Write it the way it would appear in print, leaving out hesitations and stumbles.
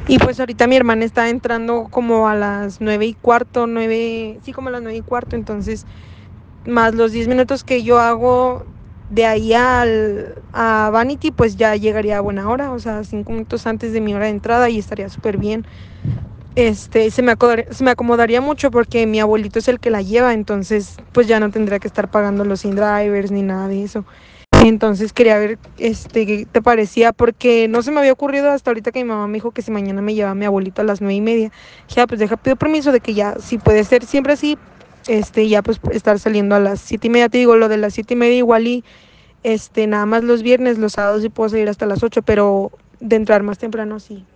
Y pues ahorita mi hermana está entrando como a las 9:15, sí, como a las 9:15, entonces más los 10 minutos que yo hago de ahí a Vanity, pues ya llegaría a buena hora, o sea, 5 minutos antes de mi hora de entrada y estaría súper bien. Se me acomodaría mucho porque mi abuelito es el que la lleva, entonces pues ya no tendría que estar pagando los in-drivers ni nada de eso. Entonces quería ver, qué te parecía, porque no se me había ocurrido hasta ahorita que mi mamá me dijo que si mañana me llevaba mi abuelito a las 9:30. Dije, pues pido permiso de que ya, si puede ser siempre así, ya pues estar saliendo a las 7:30. Te digo, lo de las 7:30 igual y, nada más los viernes, los sábados sí puedo salir hasta las 8, pero de entrar más temprano sí.